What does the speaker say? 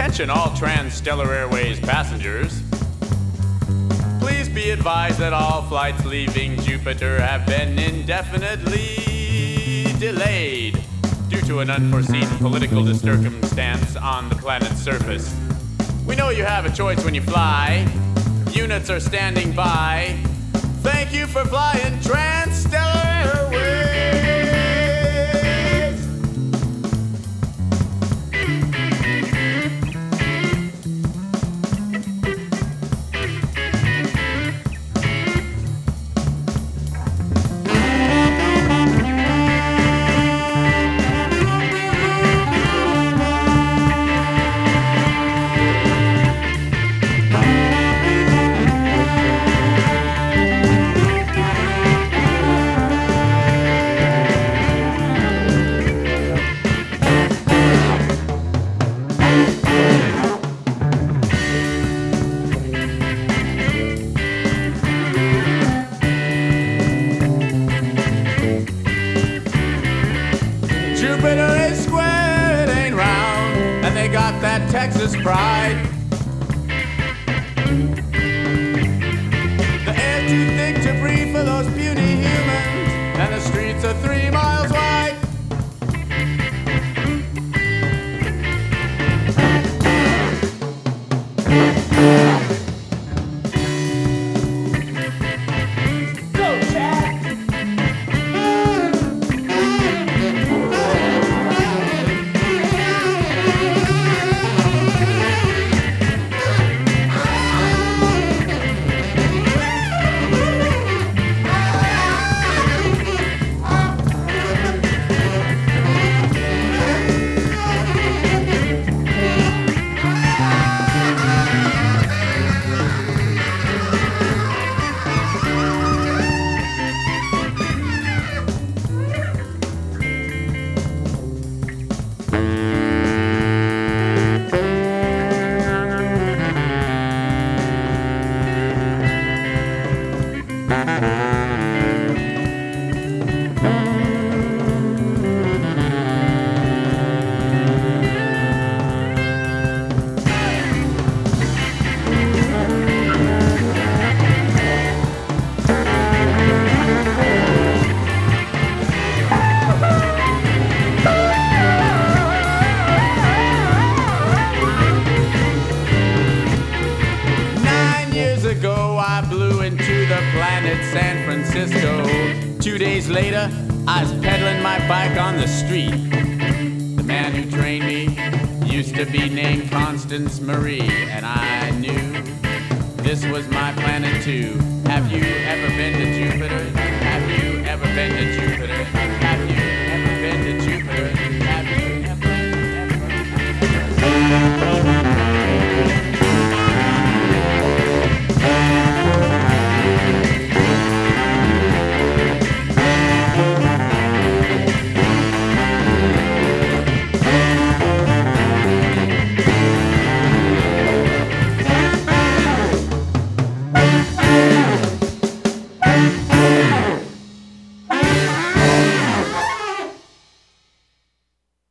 Attention all Transstellar Airways passengers. Please be advised that all flights leaving Jupiter have been indefinitely delayed due to an unforeseen political circumstance on the planet's surface. We know you have a choice when you fly. Units are standing by. Thank you for flying Transstellar Airways. Jupiter is square, it ain't round, and they got that Texas pride. The air's too thick to breathe for those puny humans, and the streets are 3 miles wide. Go, Chad! 9 years ago, I blew into the planet San Francisco. 2 days later, I was pedaling my bike on the street. The man who trained me used to be named Constance Marie, and I knew this was my planet too. Have you ever been to Jupiter? Have you ever been to Jupiter?